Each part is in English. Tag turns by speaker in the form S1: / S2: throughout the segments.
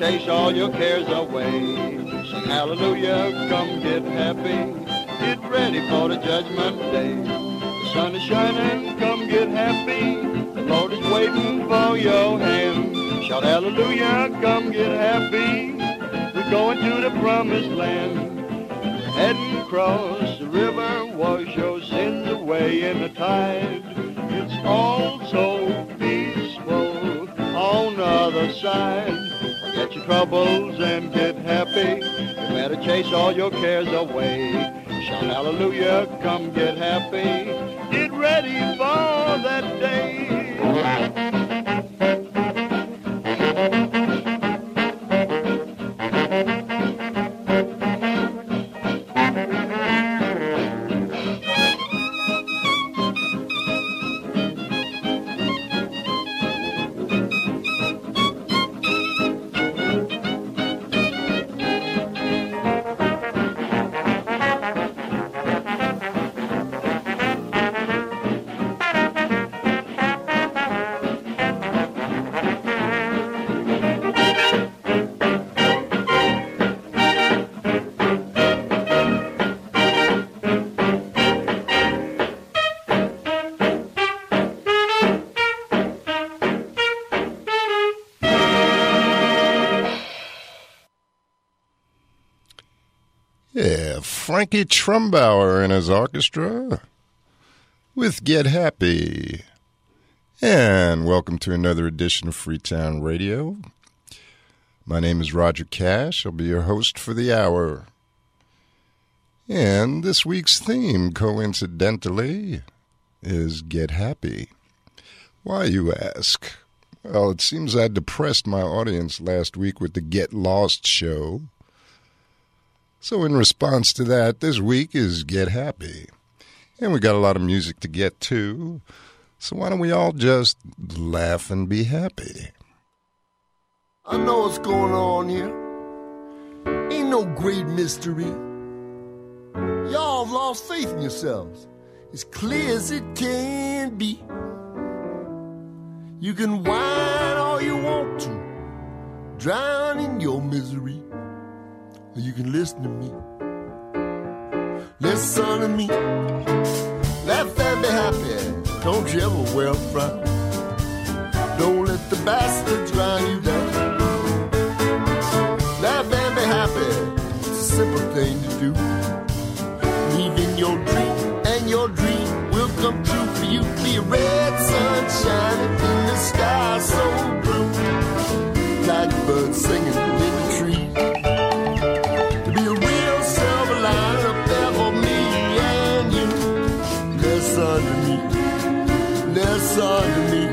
S1: chase all your cares away. Sing hallelujah, come get happy. Get ready for the judgment day. The sun is shining, come get happy. The Lord is waiting for your hand. Shout hallelujah, come get happy. We're going to the promised land. Heading across the river, wash your sins away in the tide. It's all so peaceful on the other side. Forget your troubles and get happy. You better chase all your cares away. Shout hallelujah, come get happy. Get ready for that day.
S2: Frankie Trumbauer and his orchestra with Get Happy. And welcome to another edition of Freetown Radio. My name is Roger Cash. I'll be your host for the hour. And this week's theme, coincidentally, is Get Happy. Why, you ask? Well, it seems I depressed my audience last week with the Get Lost show. So in response to that, this week is Get Happy. And we got a lot of music to get to. So why don't we all just laugh and be happy?
S3: I know what's going on here. Ain't no great mystery. Y'all have lost faith in yourselves. As clear as it can be. You can whine all you want to, drown in your misery. Or you can listen to me. Listen to me. Laugh and be happy. Don't you ever wear a frown. Don't let the bastards grind you down. Laugh and be happy. It's a simple thing to do. Believe in your dream, and your dream will come true for you. Be a red sun shining in the sky so blue. Blackbirds singing in the trees. Listen to me.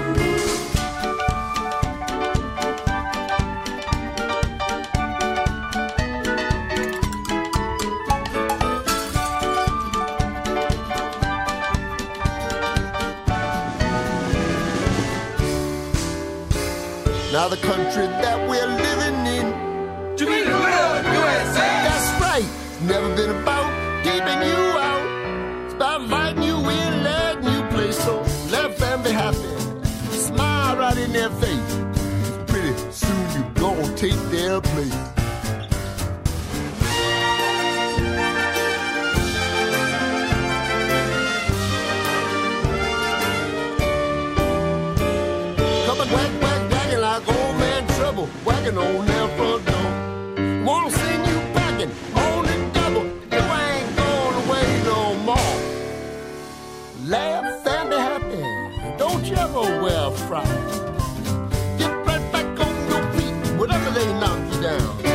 S3: Now the country that we're living in,
S4: to be the real USA.
S3: That's right. It's never been about keeping you out. It's about inviting you in, letting you play. So laugh and be happy. Smile right in their face. Pretty soon you gonna take their place. Coming whack, like old man trouble, whacking on their front door. Wanna send you packing on the double. You ain't going away no more. Laugh and be happy. Don't you ever wear a frown. Get right back on your feet, whatever they knock you down.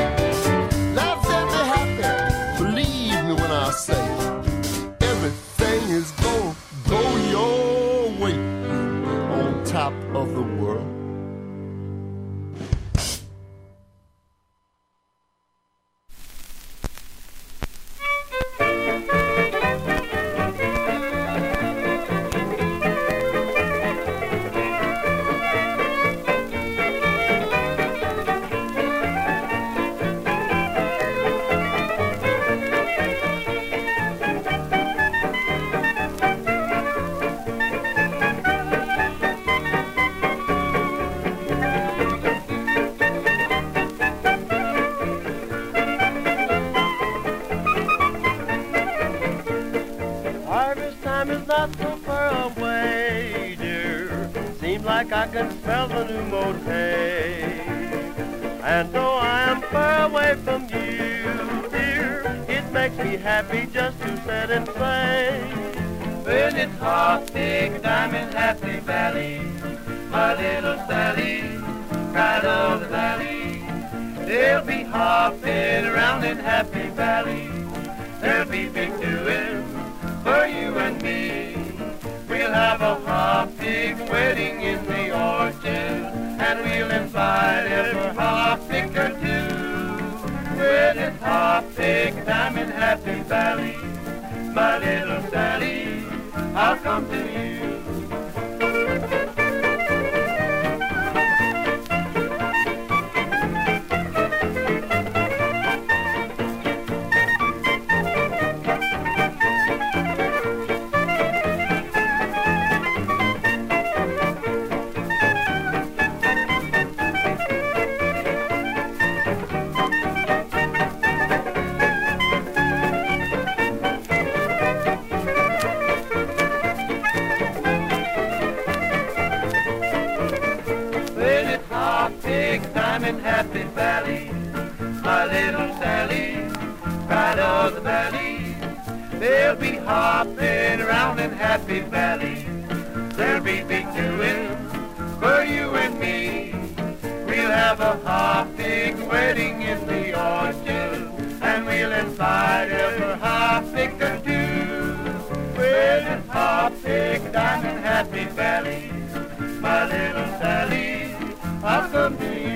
S4: not so far away, dear. Seems like I can smell the new mode hay. And though I am far away from you, dear, it makes me happy just to sit and say, when it's hot, big time in Happy Valley, my little Sally, right over the valley. They'll be hopping around in Happy Valley. There'll be big doing for you and me. We'll have a hop pig wedding in the orchard, and we'll invite every hop pig or two. When it's hop pig time in Happy Valley, my little Sally, I'll come to you. Happy Valley, my little Sally, right over the valley. They'll be hopping around in Happy Valley. There'll be big doing for you and me. We'll have a hop-pig wedding in the orchard, and we'll invite every hop-pig or two. When it's hop-pig down in Happy Valley, my little Sally, I'll come to you.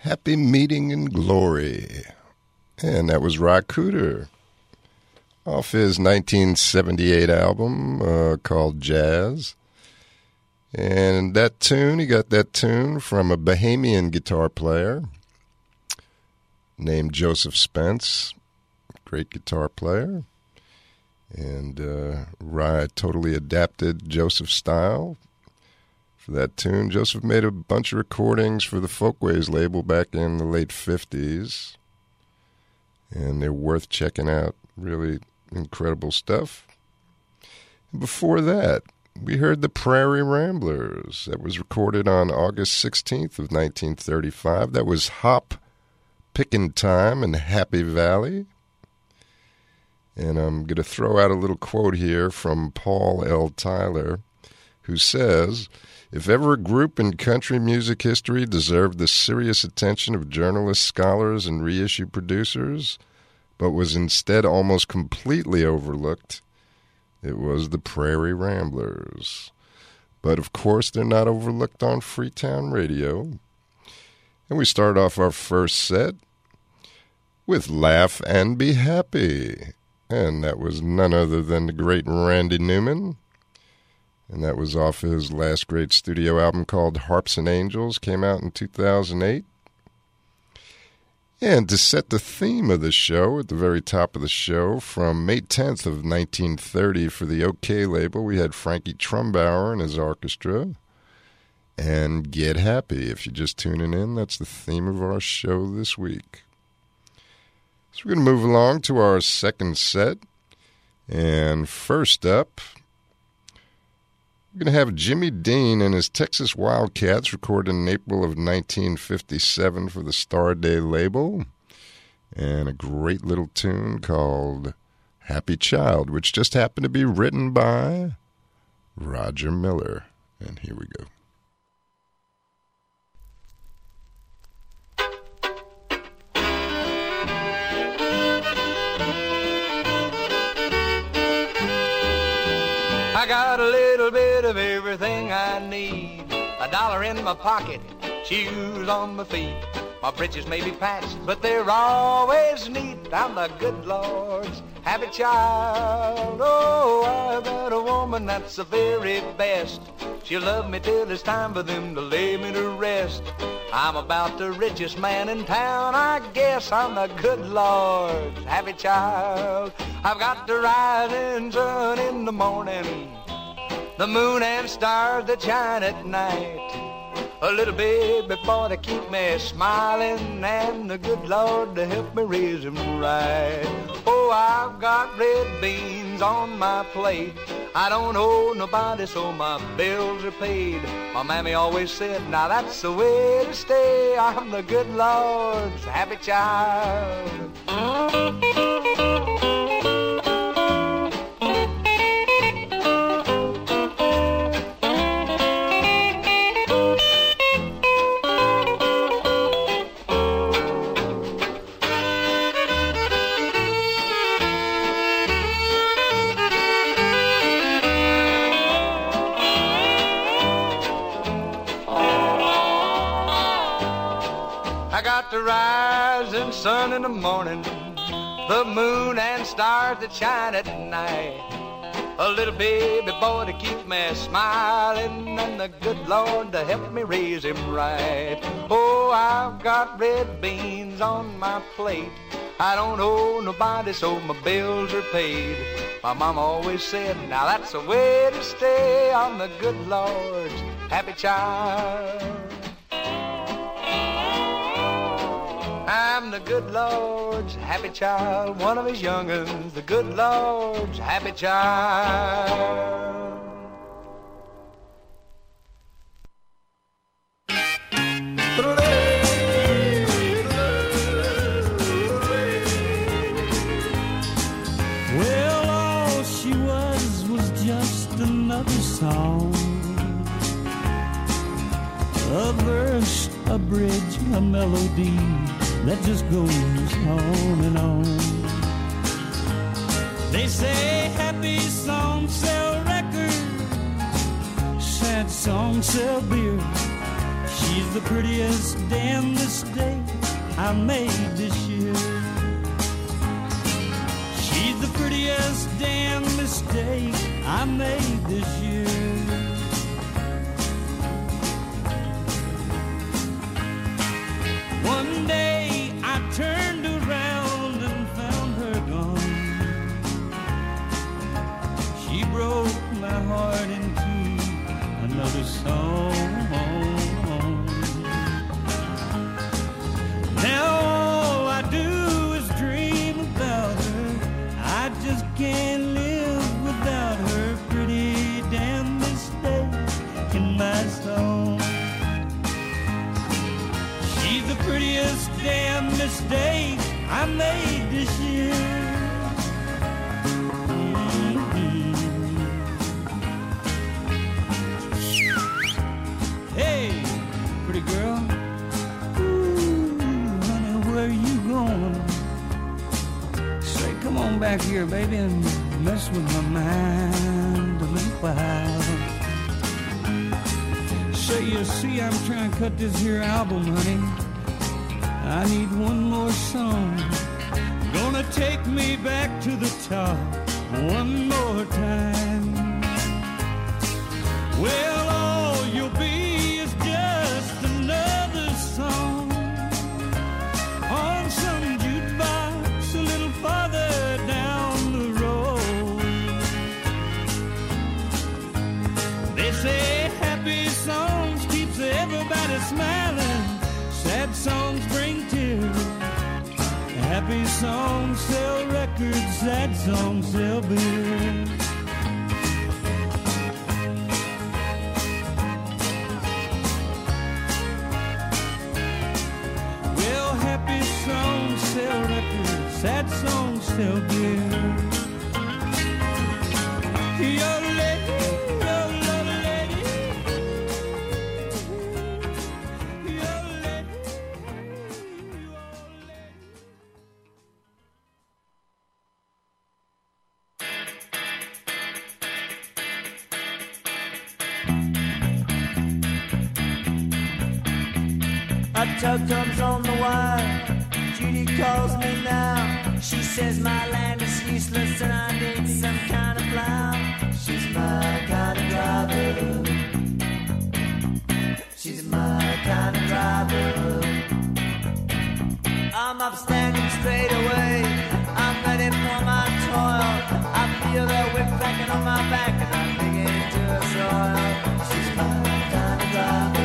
S2: Happy Meeting in Glory. And that was Ry Cooder off his 1978 album called Jazz. And that tune, he got that tune from a Bahamian guitar player named Joseph Spence. Great guitar player. And Ry totally adapted Joseph's style for that tune. Joseph made a bunch of recordings for the Folkways label back in the late 50s. And they're worth checking out. Really incredible stuff. And before that, we heard the Prairie Ramblers. That was recorded on August 16th of 1935. That was Hop Pickin' Time in Happy Valley. And I'm going to throw out a little quote here from Paul L. Tyler, who says, "If ever a group in country music history deserved the serious attention of journalists, scholars, and reissue producers, but was instead almost completely overlooked, it was the Prairie Ramblers. But, of course, they're not overlooked on Freetown Radio. And we start off our first set with Laugh and Be Happy. And that was none other than the great Randy Newman. And that was off his last great studio album called Harps and Angels, came out in 2008. And to set the theme of the show, at the very top of the show, from May 10th of 1930 for the OK label, we had Frankie Trumbauer and his orchestra. And Get Happy. If you're just tuning in, that's the theme of our show this week. So we're going to move along to our second set. And first up, we're going to have Jimmy Dean and his Texas Wildcats recorded in April of 1957 for the Star Day label. And a great little tune called Happy Child, which just happened to be written by Roger Miller. And here we go.
S5: I got a little bit of everything I need. $1 in my pocket, shoes on my feet. My breeches may be patched, but they're always neat. I'm the good Lord's happy child. Oh, I've got a woman that's the very best. She'll love me till it's time for them to lay me to rest. I'm about the richest man in town, I guess. I'm the good Lord's happy child. I've got the rising sun in the morning, the moon and stars that shine at night. A little baby boy to keep me smiling, and the good Lord to help me raise him right. Oh, I've got red beans on my plate. I don't owe nobody, so my bills are paid. My mammy always said, now that's the way to stay. I'm the good Lord's happy child. The rising sun in the morning, the moon and stars that shine at night. A little baby boy to keep me smiling, and the good Lord to help me raise him right. Oh, I've got red beans on my plate. I don't owe nobody, so my bills are paid. My mom always said, now that's the way to stay. I'm the good Lord's happy child. I'm the good Lord's happy child, one of his young'uns, the good Lord's happy child.
S6: Well, all she was just another song, a verse, a bridge, a melody that just goes on and on. They say happy songs sell records, sad songs sell beer. She She's the prettiest damn mistake I made this year. She's the prettiest damn mistake I made this year. One day I turned around and found her gone. She broke my heart into another song. Now all I do is dream about her. I just can't live without her pretty damn mistake in my song. She's the prettiest damn mistake I made this year. Hey, pretty girl. Ooh, honey, where you going? Say, come on back here, baby, and mess with my mind a little while. Say, you see, I'm trying to cut this here album, honey. I need one more song. Gonna take me back to the top one more time. Well, all you'll be is just another song on some jukebox a little farther down the road. They say happy songs keeps everybody smiling. Sad songs bring tears. Happy songs sell records. Sad songs sell beer. Well, happy songs sell records. Sad songs sell beer. Your lady, your little lady. Your lady, your lady.
S7: A tug-tug's on the wire. Judy calls me now. She says my land is useless and I need some kind of plow. She's my kind of driver. She's my kind of driver. I'm up standing straight away. I'm ready for my toil. I feel the whip cracking on my back and I'm digging to the soil. She's my kind of driver.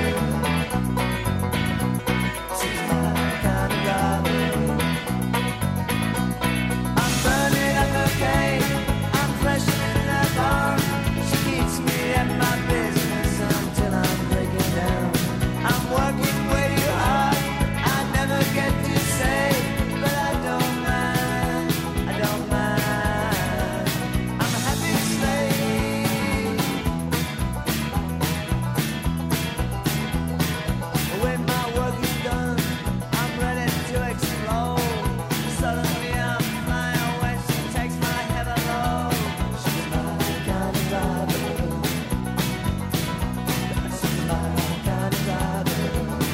S7: I'm freshening that bar. She keeps me at my business until I'm breaking down. I'm working way too hard. I never get to say, but I don't mind. I don't mind. I'm a happy slave. When my work is done, I'm ready to explode. Suddenly I'm flying away. She takes my heaven low. She's my kind of driver. She's my kind of driver.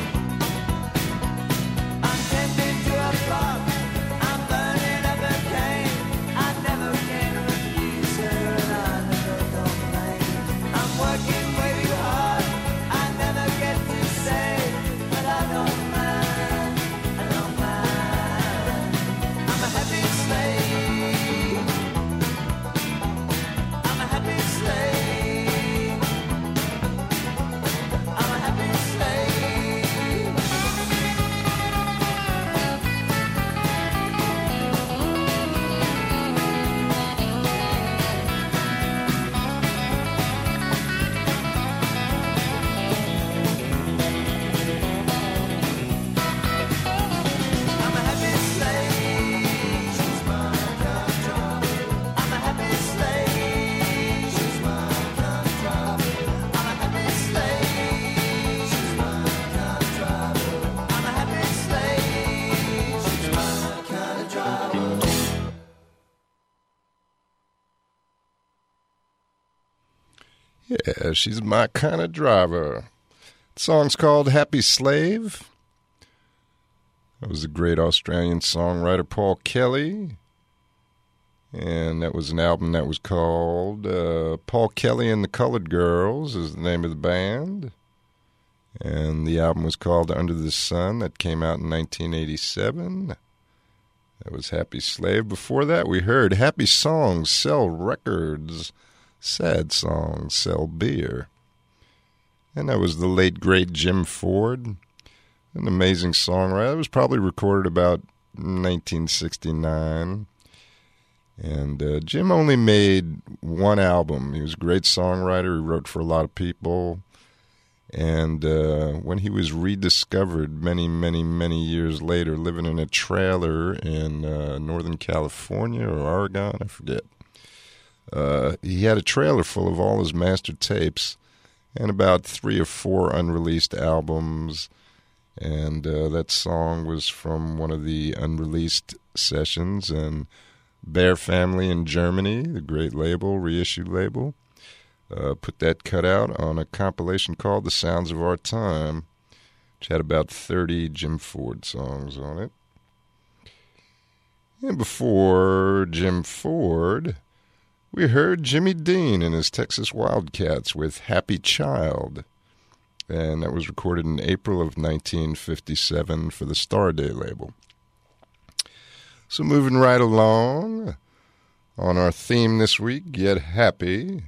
S7: I'm tending to a clock. I'm burning up a cane. I never can refuse her and I never complain. I'm working way too hard. I never get to say, but I don't mind. I don't mind. I'm a happy slave. I'm a happy slave. I'm a happy slave. I'm a happy slave. She's my kind of driver. I'm a happy slave. She's my kind of driver. I'm a happy slave. She's my kind of driver. I'm a happy slave. She's my kind of driver.
S2: Yeah, she's my kind of driver. The song's called Happy Slave. That was the great Australian songwriter Paul Kelly. And that was an album that was called Paul Kelly and the Colored Girls is the name of the band. And the album was called Under the Sun. That came out in 1987. That was Happy Slave. Before that, we heard Happy Songs Sell Records. Sad Songs Sell Beer. And that was the late, great Jim Ford. An amazing songwriter. It was probably recorded about 1969. And Jim only made one album. He was a great songwriter. He wrote for a lot of people. And when he was rediscovered many, many, many years later, living in a trailer in Northern California or Oregon, I forget, he had a trailer full of all his master tapes and about 3 or 4 unreleased albums. And that song was from one of the unreleased sessions. And Bear Family in Germany, the great label, reissued label, put that cut out on a compilation called The Sounds of Our Time, which had about 30 Jim Ford songs on it. And before Jim Ford, we heard Jimmy Dean and his Texas Wildcats with Happy Child. And that was recorded in April of 1957 for the Starday label. So moving right along on our theme this week, Get Happy,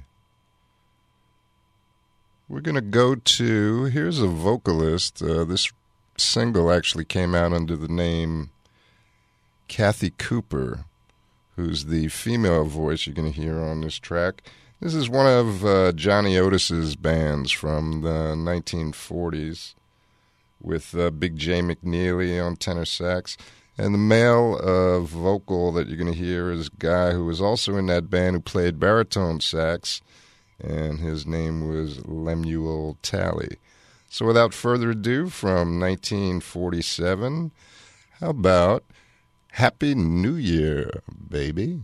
S2: we're going to go to, here's a vocalist. This single actually came out under the name Kathy Cooper, who's the female voice you're going to hear on this track. This is one of Johnny Otis's bands from the 1940s with Big J McNeely on tenor sax. And the male vocal that you're going to hear is a guy who was also in that band who played baritone sax, and his name was Lemuel Talley. So without further ado, from 1947, how about Happy New Year, baby?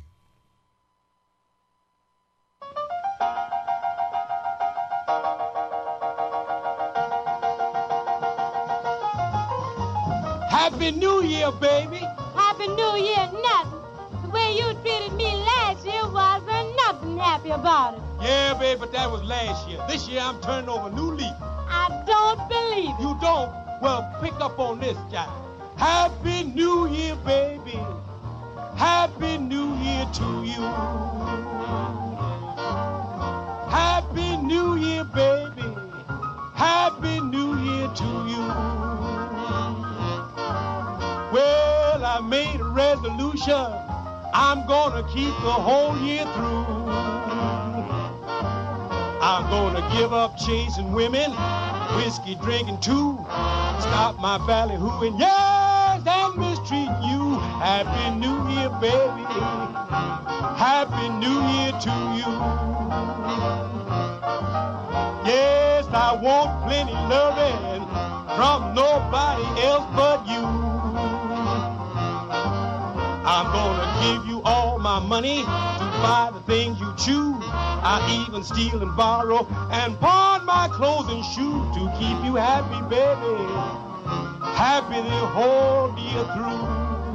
S8: Happy New Year, baby.
S9: Happy New Year, nothing. The way you treated me last year wasn't nothing happy about it.
S8: Yeah, baby, but that was last year. This year I'm turning over a new leaf.
S9: I don't believe it.
S8: You don't? Well, pick up on this, Jack. Happy New Year, baby. Happy New Year to you. Happy New Year, baby. Happy New Year to you. Well, I made a resolution. I'm gonna keep the whole year through. I'm gonna give up chasing women, whiskey drinking too, stop my ballyhooing, yes, and mistreating you. Happy New Year, baby. Happy New Year to you. Yes, I want plenty loving from nobody else but you. I'm gonna give you all my money to buy the things you choose. I even steal and borrow and pawn my clothes and shoes to keep you happy, baby. Happy the whole year through.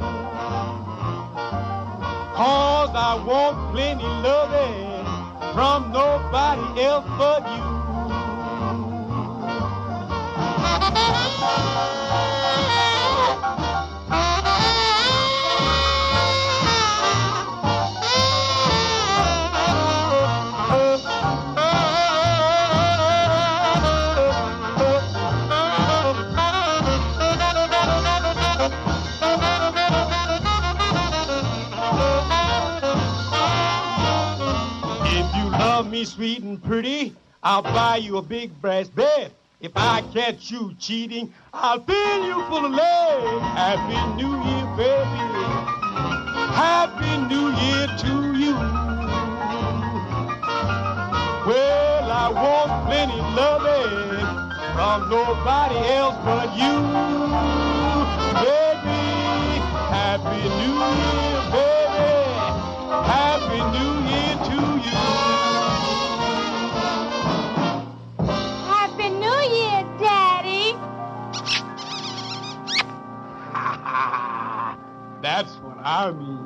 S8: 'Cause I want plenty loving from nobody else but you. Me sweet and pretty, I'll buy you a big brass bed. If I catch you cheating, I'll fill you full of lead. Happy New Year, baby. Happy New Year to you. Well, I want plenty loving from nobody else but you, baby. Happy New Year, baby. Happy New Year to you.
S9: Happy New Year, Dad.
S8: That's what I mean.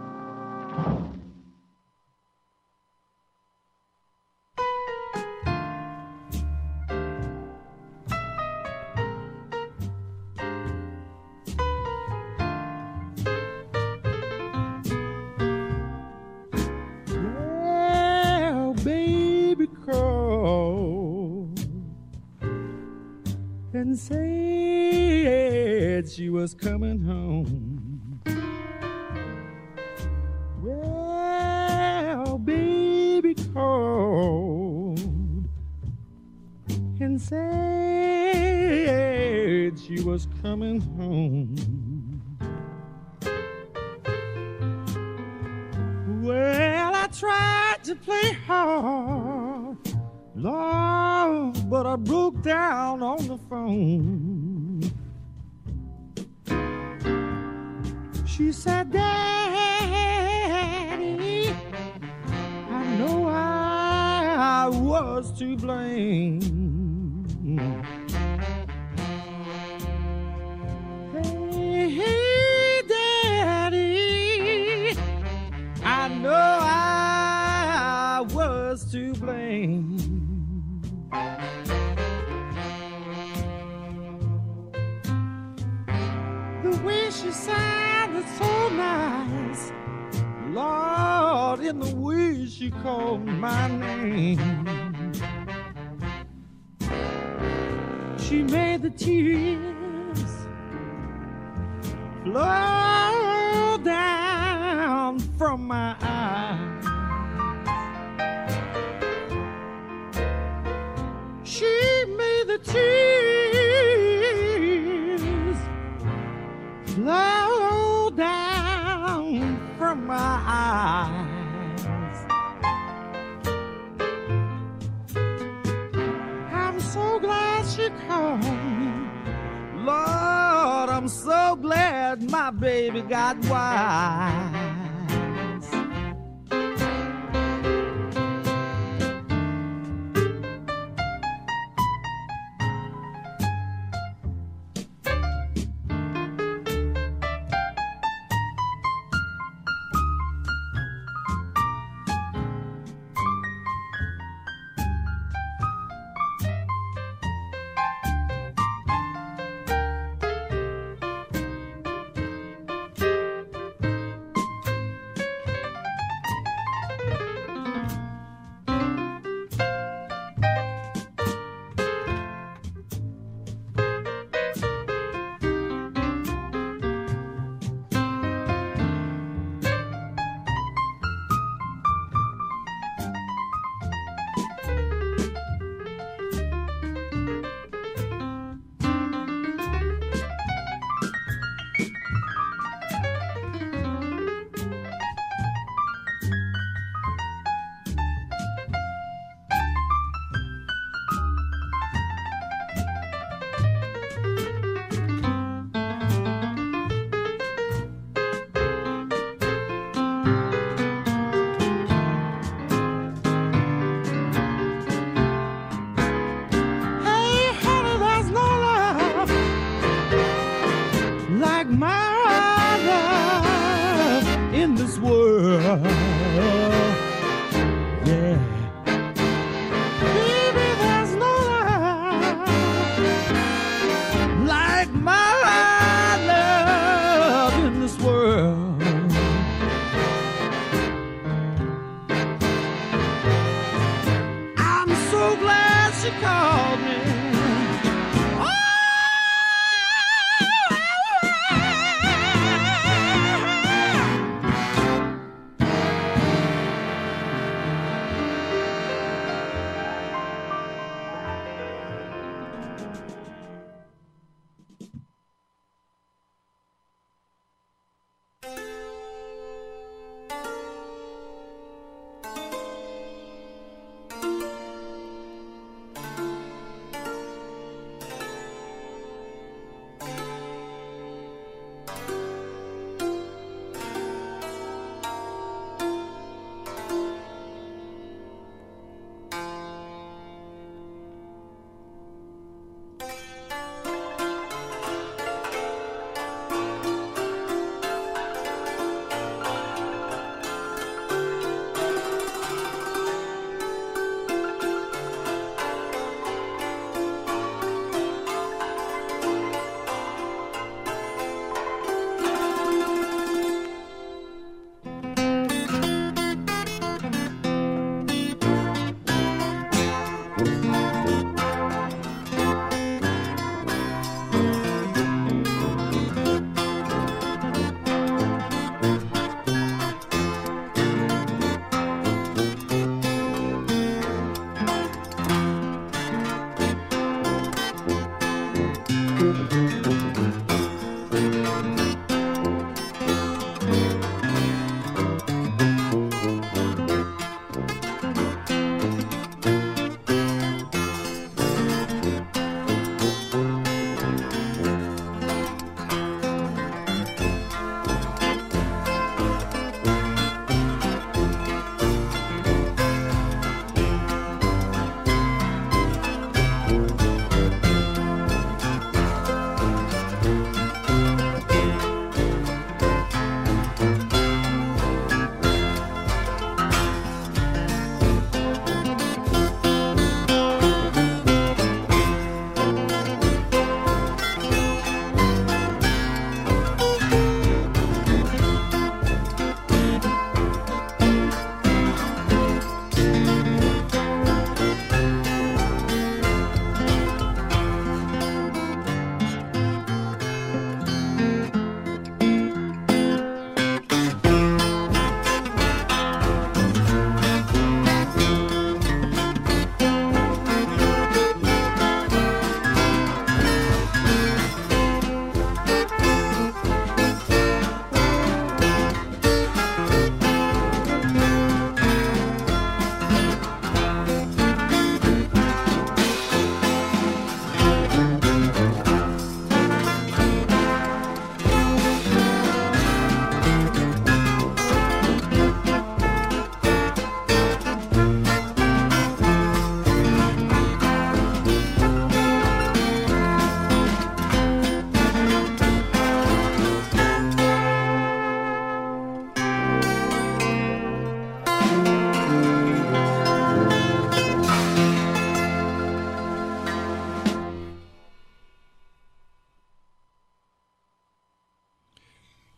S6: Well, baby called and said she was coming home. Well, baby called and said she was coming home. Well, I tried to play hard, Lord, but I broke down on the phone. She said, Daddy, I know I was to blame. Hey, Daddy, I know I was to blame. The way she sounded so nice, Lord, in the way she called my name, she made the tears flow down from my eyes. She made the tears flow down from my eyes. I'm so glad she called me. Lord, I'm so glad my baby got wise.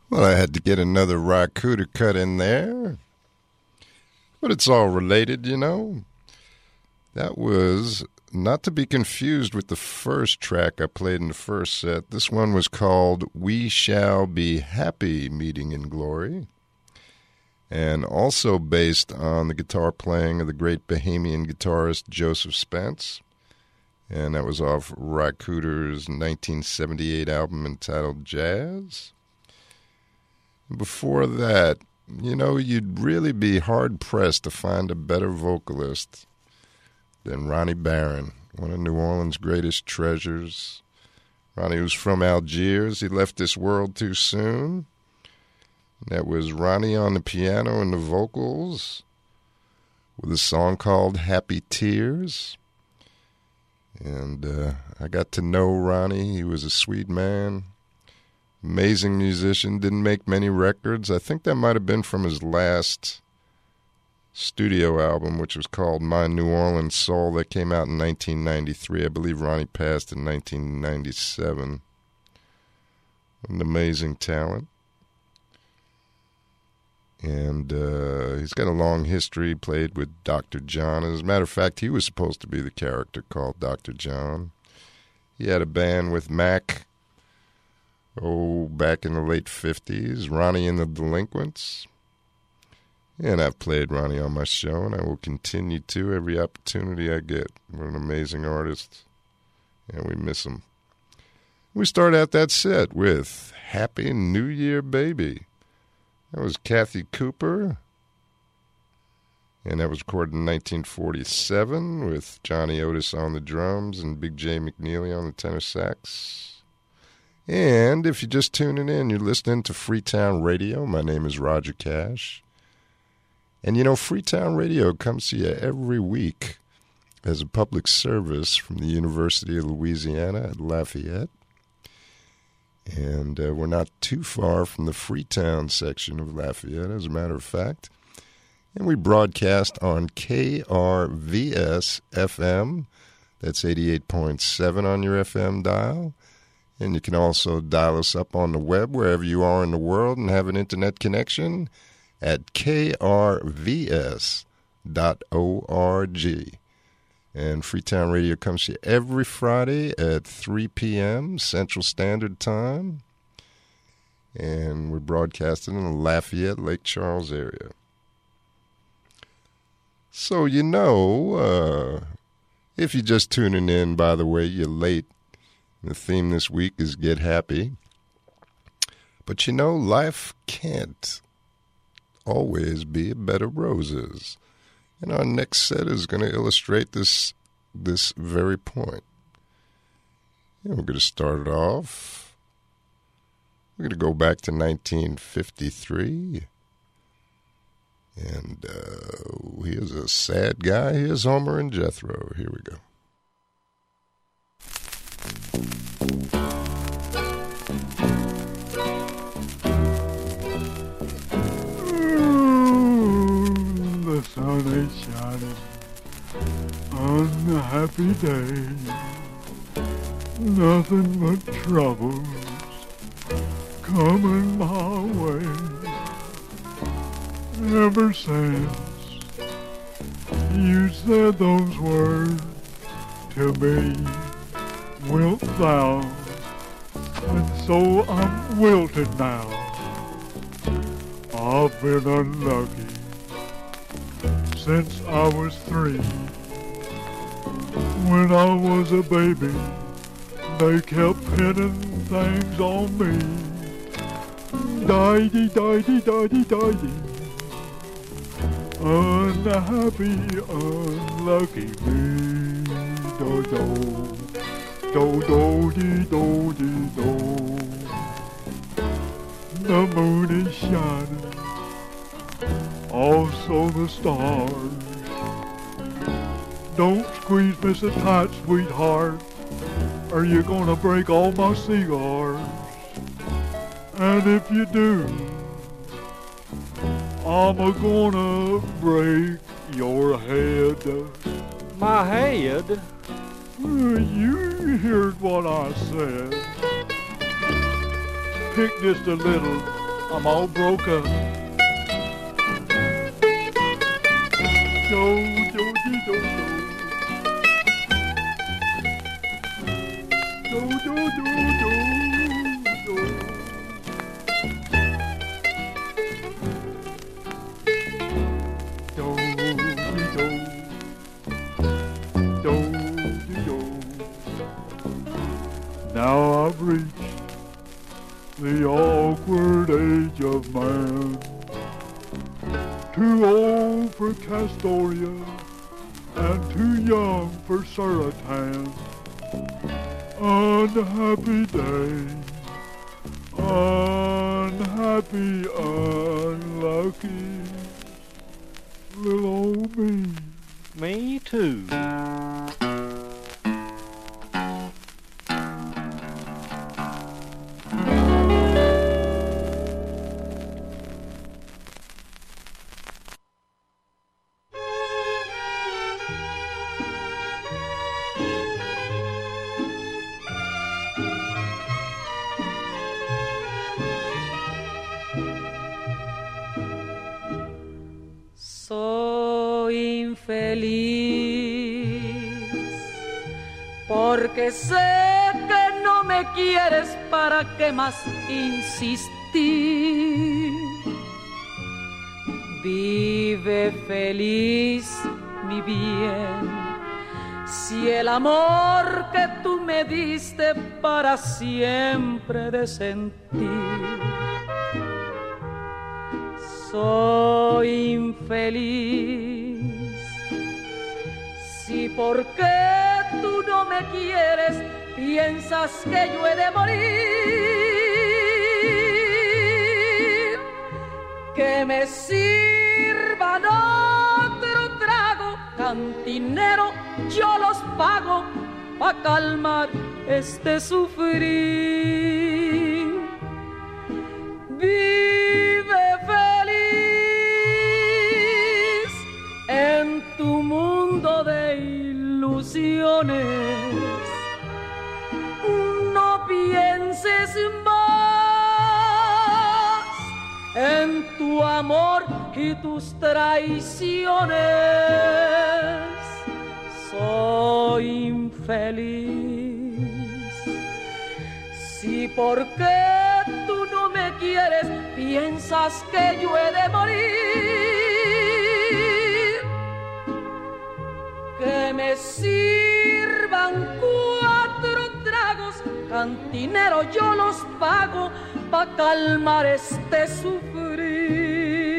S2: Well, I had to get another Ry Cooder cut in there. But it's all related, you know. That was not to be confused with the first track I played in the first set. This one was called We Shall Be Happy, Meeting in Glory. And also based on the guitar playing of the great Bahamian guitarist Joseph Spence. And that was off Ry Cooder's 1978 album entitled Jazz. Before that, you know, you'd really be hard-pressed to find a better vocalist than Ronnie Barron, one of New Orleans' greatest treasures. Ronnie was from Algiers. He left this world too soon. That was Ronnie on the piano and the vocals with a song called Happy Tears. And I got to know Ronnie. He was a sweet man. Amazing musician, didn't make many records. I think that might have been from his last studio album, which was called My New Orleans Soul. That came out in 1993. I believe Ronnie passed in 1997. An amazing talent. And he's got a long history, played with Dr. John. As a matter of fact, he was supposed to be the character called Dr. John. He had a band with Mac, back in the late 50s, Ronnie and the Delinquents. And I've played Ronnie on my show, and I will continue to every opportunity I get. What an amazing artist, and we miss him. We start out that set with Happy New Year, Baby. That was Kathy Cooper, and that was recorded in 1947 with Johnny Otis on the drums and Big J McNeely on the tenor sax. And if you're just tuning in, you're listening to Freetown Radio. My name is Roger Cash. And you know, Freetown Radio comes to you every week as a public service from the University of Louisiana at Lafayette. And we're not too far from the Freetown section of Lafayette, as a matter of fact. And we broadcast on KRVS-FM. That's 88.7 on your FM dial. And you can also dial us up on the web wherever you are in the world and have an internet connection at krvs.org. And Freetown Radio comes to you every Friday at 3 p.m. Central Standard Time. And we're broadcasting in the Lafayette, Lake Charles area. So, you know, if you're just tuning in, by the way, you're late. The theme this week is Get Happy. But you know, life can't always be a bed of roses. And our next set is going to illustrate this very point. And we're going to start it off. We're going to go back to 1953. And here's a sad guy. Here's Homer and Jethro. Here we go.
S10: The sun is shining on a happy day. Nothing but troubles coming my way. Ever since you said those words to me, wilt thou, and so I'm wilted now. I've been unlucky since I was 3. When I was a baby, they kept pinning things on me. Die-dee, die-dee, die-dee, die-dee. Unhappy, unlucky me. Do-do, do-do-dee-do-dee-do. The moon is shining, also the stars. Don't squeeze me so tight, sweetheart, or you're gonna break all my cigars. And if you do, I'm gonna break your head.
S11: My head?
S10: You heard what I said. Pick just a little I'm all broke up. Joe, Joe, Joe, Joe, Joe, Joe, Joe, Joe. Now I've reached the awkward age of man, too old for Castoria and too young for Suratan. Unhappy day, unhappy, unlucky, little old me.
S11: Me too.
S12: Soy infeliz porque sé que no me quieres, ¿para qué más insistir? Vive feliz, mi bien, si el amor que tú me diste para siempre de sentir. Soy infeliz si porque tú no me quieres piensas que yo he de morir. Que me sirvan otro trago, cantinero, yo los pago pa' calmar este sufrir. Vive feliz en tu mundo de ilusiones. No pienses más en tu amor y tus traiciones. Soy infeliz si porque tú no me quieres piensas que yo he de morir. Que me sirvan 4 tragos, cantinero, yo los pago pa' calmar este sufrir.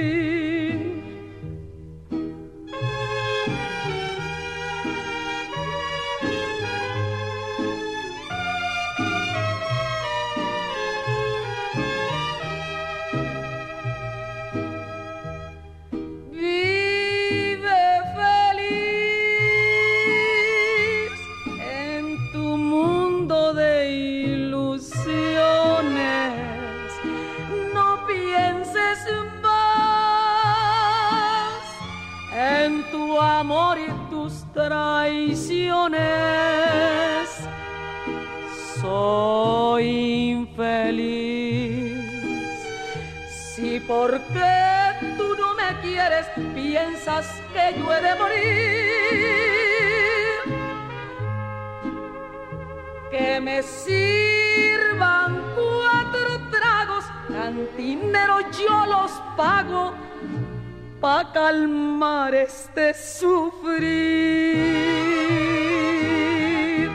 S12: Amor y tus traiciones. Soy infeliz si porque tú no me quieres piensas que yo he de morir. Que me sirvan 4 tragos, cantinero, yo los pago pa' calmar este sufrir.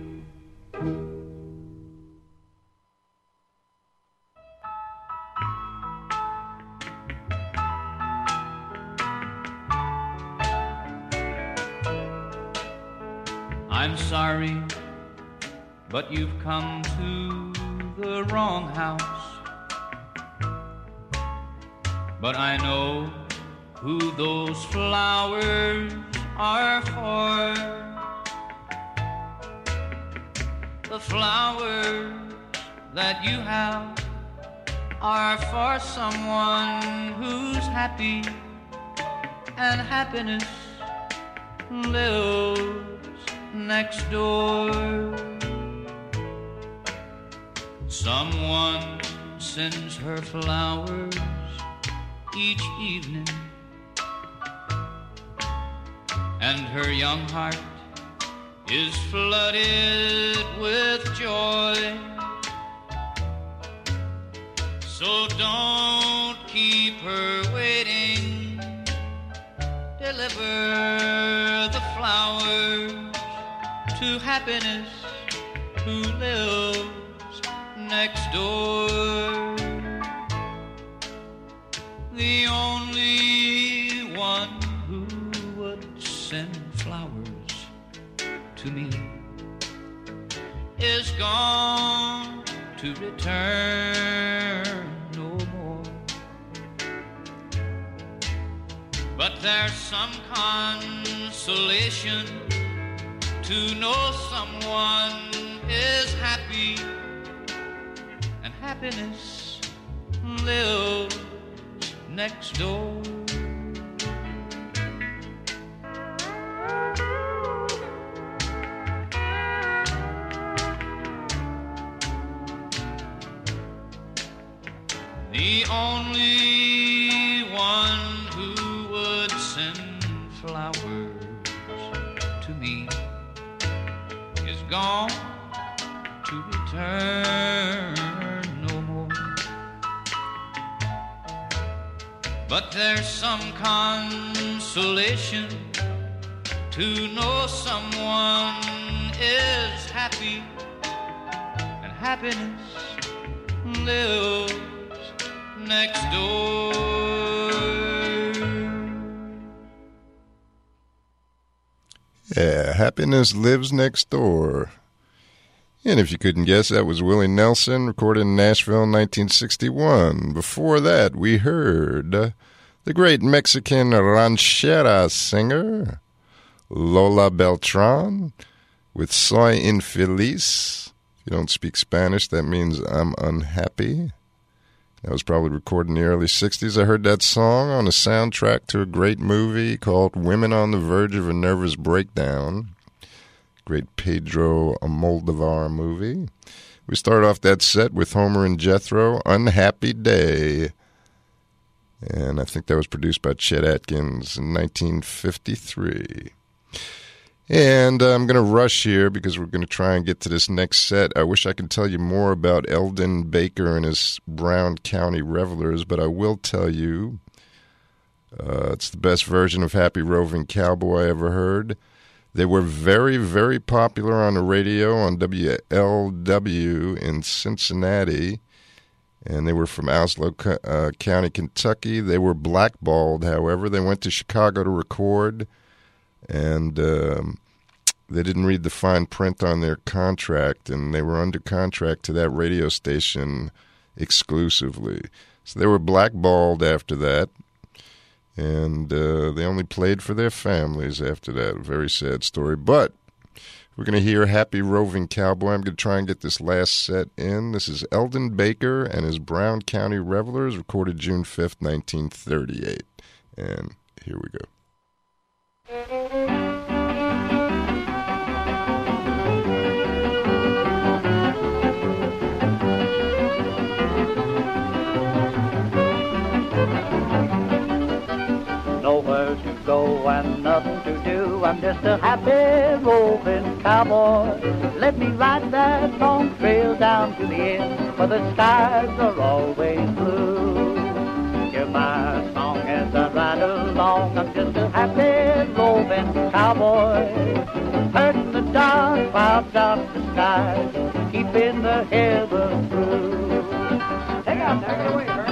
S13: I'm sorry, but you've come to the wrong house. But I know who those flowers are for. The flowers that you have are for someone who's happy, and happiness lives next door. Someone sends her flowers each evening, and her young heart is flooded with joy. So don't keep her waiting. Deliver the flowers to happiness who lives next door. The only one who would send flowers to me is gone to return no more. But there's some consolation to know someone is happy, and happiness lives next door. The only one who would send flowers to me is gone to return no more. But there's some consolation to know someone is happy, and happiness lives next door.
S2: Yeah, happiness lives next door. And if you couldn't guess, that was Willie Nelson, recorded in Nashville in 1961. Before that, we heard the great Mexican ranchera singer Lola Beltran with Soy Infeliz. If you don't speak Spanish, that means I'm unhappy. That was probably recorded in the early 60s. I heard that song on a soundtrack to a great movie called Women on the Verge of a Nervous Breakdown. Great Pedro Almodovar movie. We start off that set with Homer and Jethro, Unhappy Day. And I think that was produced by Chet Atkins in 1953. And I'm going to rush here because we're going to try and get to this next set. I wish I could tell you more about Eldon Baker and his Brown County Revelers, but I will tell you it's the best version of Happy Roving Cowboy I ever heard. They were very, very popular on the radio on WLW in Cincinnati, and they were from Onslow County, Kentucky. They were blackballed, however. They went to Chicago to record, and they didn't read the fine print on their contract, and they were under contract to that radio station exclusively. So they were blackballed after that, and they only played for their families after that. A very sad story. But we're going to hear Happy Roving Cowboy. I'm going to try and get this last set in. This is Eldon Baker and his Brown County Revelers, recorded June 5th, 1938. And here we go.
S14: Nowhere to go and nothing to do. I'm just a happy roving cowboy. Let me ride that long trail down to the end where the skies are always blue. Hear my song as I ride along. I'm just a happy roving cowboy. Herding the dark clouds out the skies, keeping the heavens blue. Take out there, away, Bernie.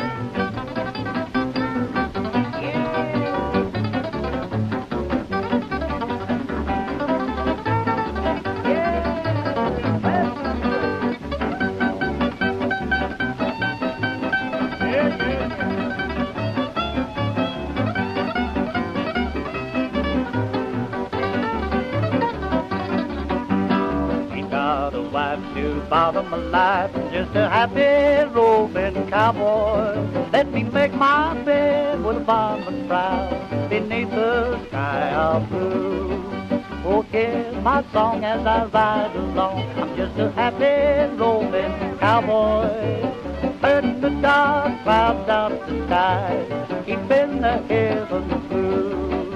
S14: To bottom my life, I'm just a happy roving cowboy. Let me make my bed with a bottom proud beneath the sky of blue. Oh, here's my song as I ride along. I'm just a happy roving cowboy. Herding the dark clouds out the sky, keeping the heavens blue.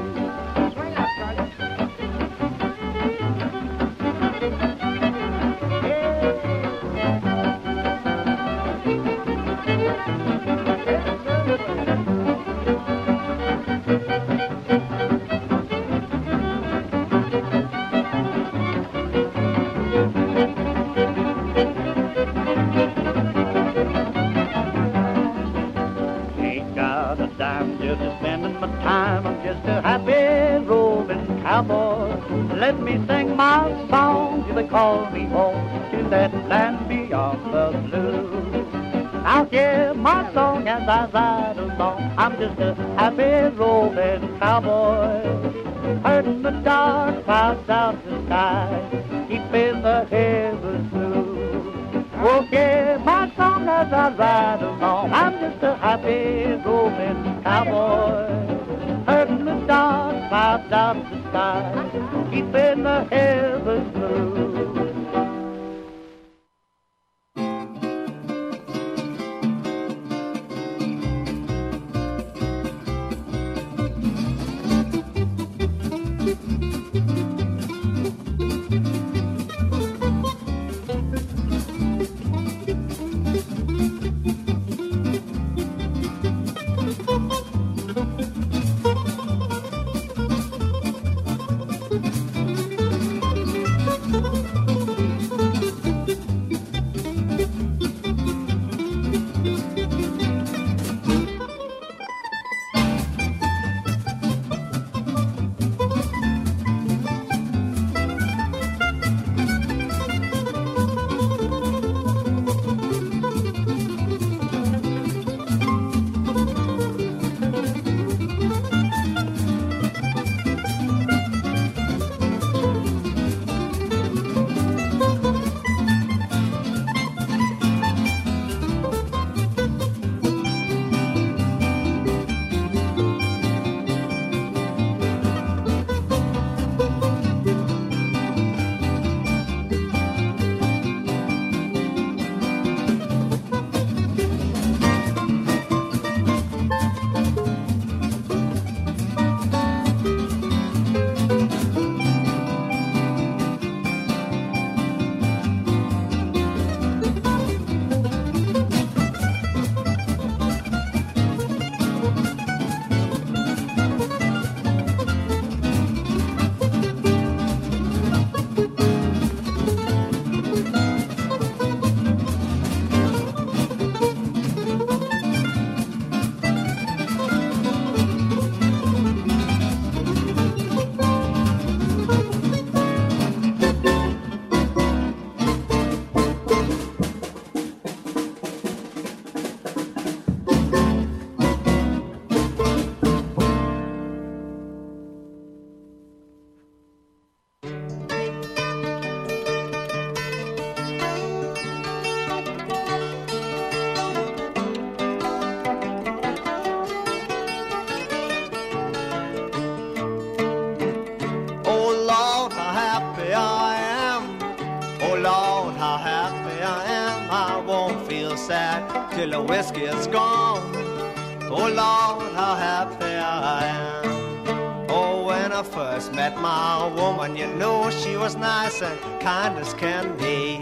S14: Let me sing my song till they call me home to that land beyond the blue. I'll hear my song as I ride along. I'm just a happy roving cowboy, hurting the dark clouds out the sky, keeping the heavens blue. Oh, hear my song as I ride along. I'm just a happy roving cowboy, hurting the dark clouds out the sky, keeping the heavens blue.
S15: Till the whiskey is gone. Oh Lord, how happy I am. Oh, when I first met my woman, you know she was nice and kind as can be.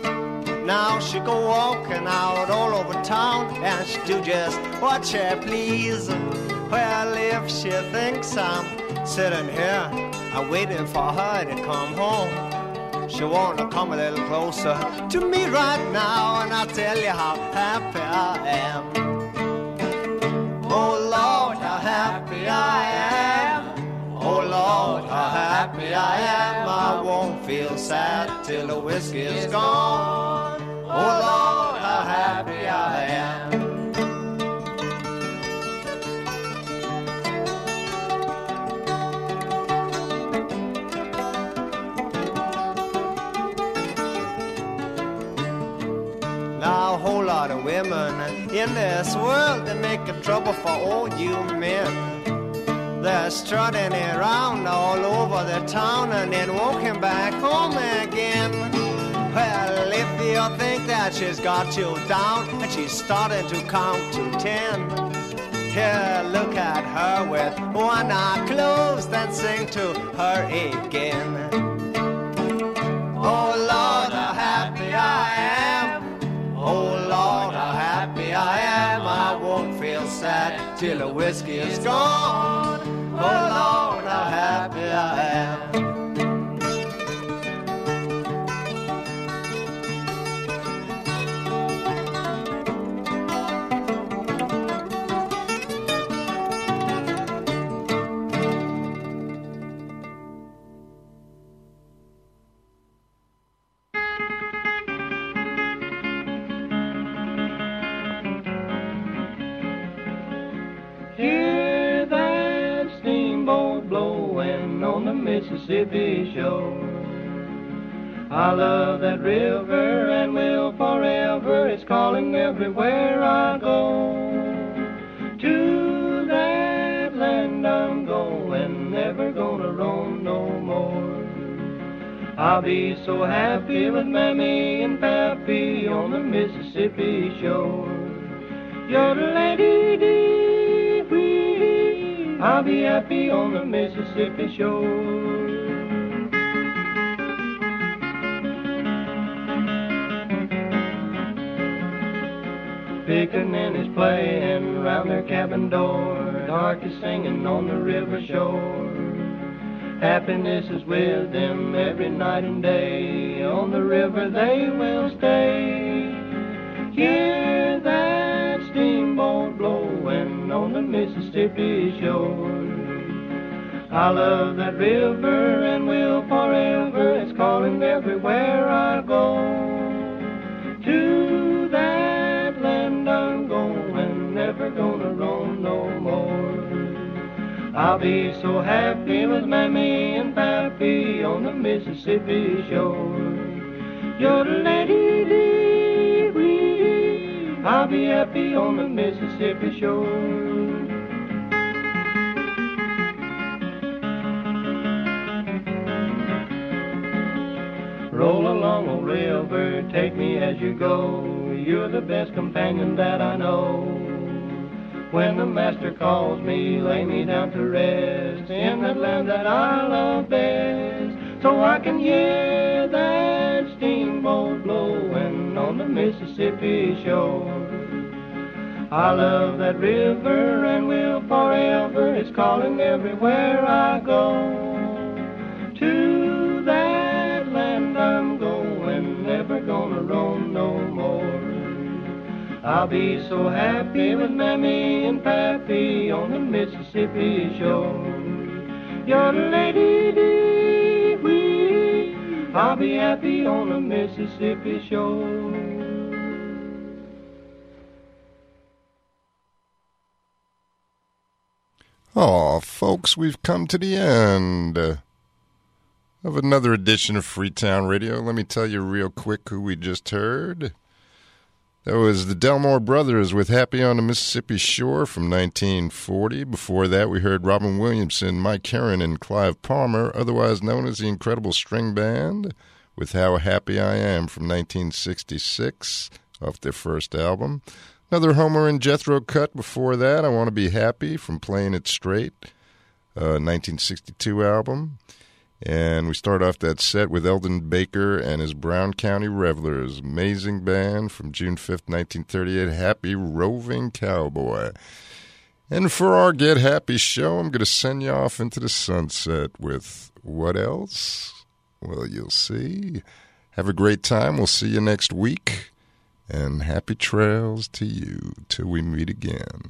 S15: Now she go walking out all over town, and she do just what she please. Well, if she thinks I'm sitting here, I'm waiting for her to come home, she wanna come a little closer to me right now, and I'll tell you how happy I am. Oh Lord, how happy I am. Oh Lord, how happy I am. I won't feel sad till the whiskey is gone. Oh Lord, how happy I am. Now a whole lot of women in this world, they make a trouble for all you men. They're strutting around all over the town and then walking back home again. Well, if you think that she's got you down and she's starting to count to 10, here, look at her with one eye closed and sing to her again. Oh Lord, how happy I am. Oh Lord, how happy I am. I won't feel sad till the whiskey is gone. Oh Lord, how happy I am.
S4: Hear that steamboat blowing on the Mississippi shore. I love that river and will forever. It's calling everywhere I go. To that land I'm going, never gonna roam no more. I'll be so happy with Mammy and Pappy on the Mississippi shore. Yodelay-dee-dee. I'll be happy on the Mississippi shore. Pickaninny is playing round their cabin door. Dark is singing on the river shore. Happiness is with them every night and day. On the river they will stay. Hear that steamboat blowing on the Mississippi shore. I love that river and will forever. It's calling everywhere I go. To that land I'm going, never gonna roam no more. I'll be so happy with Mammy and Pappy on the Mississippi shore. Yodelay-dee-dee. I'll be happy on the Mississippi shore. Roll along, O river, take me as you go. You're the best companion that I know. When the master calls me, lay me down to rest in that land that I love best. So I can hear that steamboat blowing on the Mississippi shore. I love that river and will forever. It's calling everywhere I go. To that land I'm going, never gonna roam no more. I'll be so happy with Mammy and Pappy on the Mississippi shore. Yodelay-dee-dee. I'll be happy on the Mississippi shore.
S2: Aw, folks, we've come to the end of another edition of Freetown Radio. Let me tell you real quick who we just heard. That was the Delmore Brothers with Happy on the Mississippi Shore from 1940. Before that, we heard Robin Williamson, Mike Herron, and Clive Palmer, otherwise known as the Incredible String Band, with How Happy I Am from 1966, off their first album. Another Homer and Jethro cut before that, I Want to Be Happy from Playing It Straight, 1962 album. And we start off that set with Eldon Baker and his Brown County Revelers, amazing band from June 5th, 1938, Happy Roving Cowboy. And for our Get Happy show, I'm going to send you off into the sunset with what else? Well, you'll see. Have a great time. We'll see you next week. And happy trails to you till we meet again.